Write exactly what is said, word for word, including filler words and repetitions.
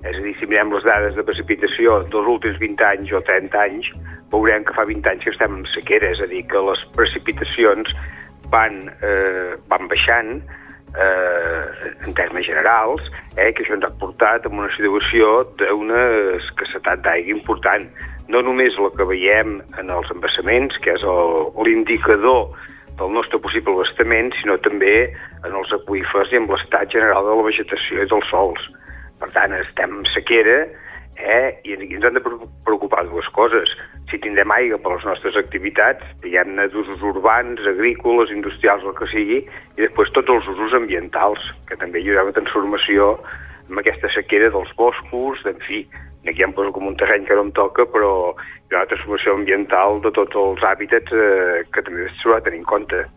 És a dir, si mirem les dades de precipitació dels últims vint anys o trenta anys, veurem que fa vint anys que estem en sequera, és a dir, que les precipitacions van, eh, van baixant eh, en termes generals, eh, que això ens ha portat a una situació d'una escassetat d'aigua important. No només la que veiem en els embassaments, que és l'indicador del nostre possible abastament, sinó també en els aqüífers i en l'estat general de la vegetació i dels sòls. Per tant, estem en sequera, eh, i ens han de preocupar dues coses. Si tindrem aigua per les nostres activitats, diguem-ne d'usos urbans, agrícoles, industrials, el que sigui, i després tots els usos ambientals, que també hi haurà una transformació amb aquesta sequera dels boscos, en fi, aquí em poso com un terreny que no em toca, però hi ha una transformació ambiental de tots els hàbitats eh, que també s'haurà de tenir en compte.